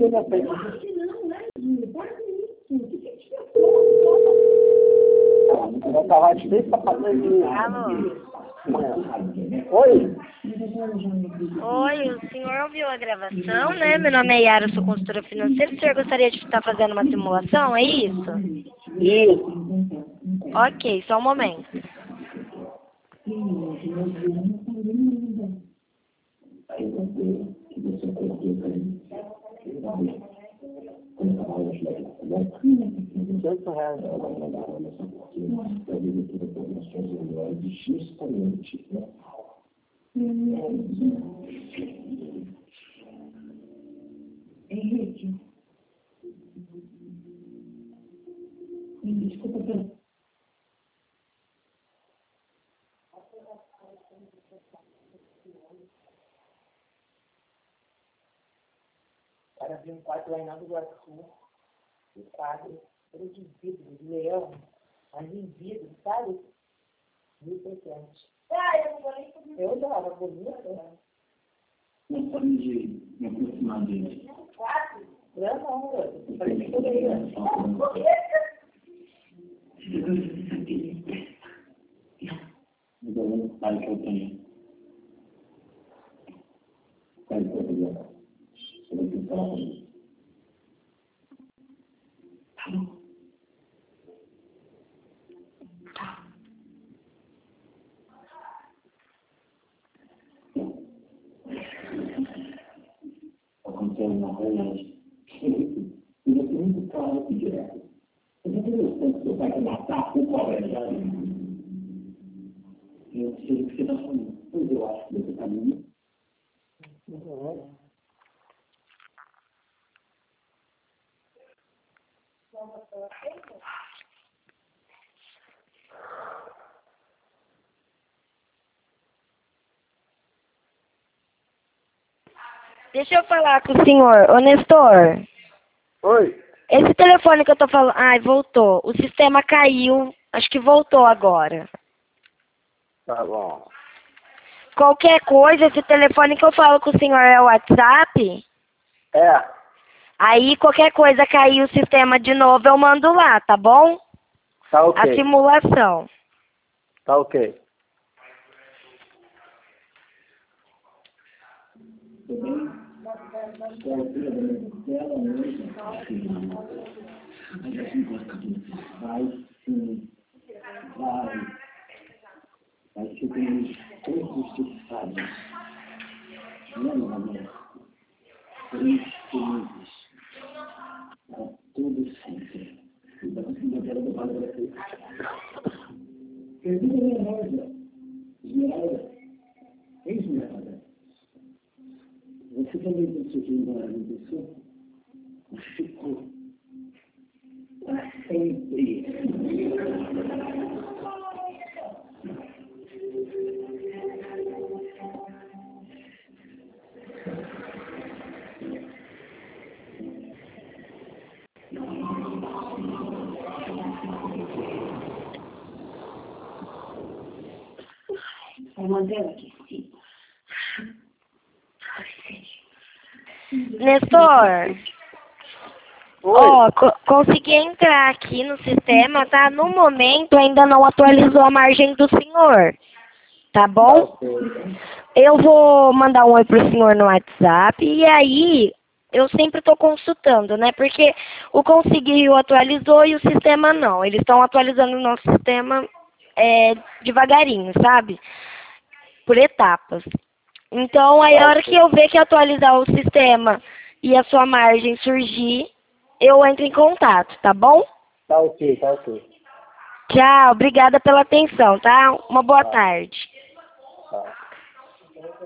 Alô? Oi? Oi, o senhor ouviu a gravação, né? Meu nome é Yara, eu sou consultora financeira. O senhor gostaria de estar fazendo uma simulação, é isso? Isso. Ok, só um momento. Henrique, desculpa. Para abrir um quarto lá em Nova Iguaçu, o quadro era de vidro, de leão, mas em vidro, sabe? 1.600. Eu dava bonita. Não pode de me aproximar dele. 4? Não, eu falei que eu ia. O pai que eu tenho. Pai que eu tenho. Eu vou tentar falar com ele. Aconteceu uma coisa hoje. E eu fui muito claro aqui direto. Eu não tenho noção que seu pai quer matar o pobre já. Eu sei o que você está falando. Pois eu acho que você está indo. Deixa eu falar com o senhor. Ô, Nestor, Oi? esse telefone que eu tô falando... Ai, voltou. O sistema caiu. Acho que voltou agora. Tá bom. Qualquer coisa, esse telefone que eu falo com o senhor é o WhatsApp? É, Aí, qualquer coisa cair o sistema de novo, eu mando lá, tá bom? tá A ok. simulação. Tá ok. Vai ser bem justificado. Não, não. Três felizes. Tá tudo certo. Então, assim, eu quero levar para você. Pergunta minha rosa. Esmeralda. Esmeralda. Você também pensou que ia embora, não pensou? Mas ficou. Para sempre. Vou manter ela aqui, sim. Nestor, ó, consegui entrar aqui no sistema, tá? No momento ainda não atualizou a margem do senhor, tá bom? Eu vou mandar um oi pro senhor no WhatsApp e aí eu sempre tô consultando, né? Porque o Conseguiu atualizou e o sistema não. Eles estão atualizando o nosso sistema devagarinho, sabe? Por etapas. Então, aí a hora que eu ver que atualizar o sistema e a sua margem surgir, eu entro em contato, tá bom? Tá ok, tá ok. Tchau, obrigada pela atenção, tá? Uma boa tarde. Tá.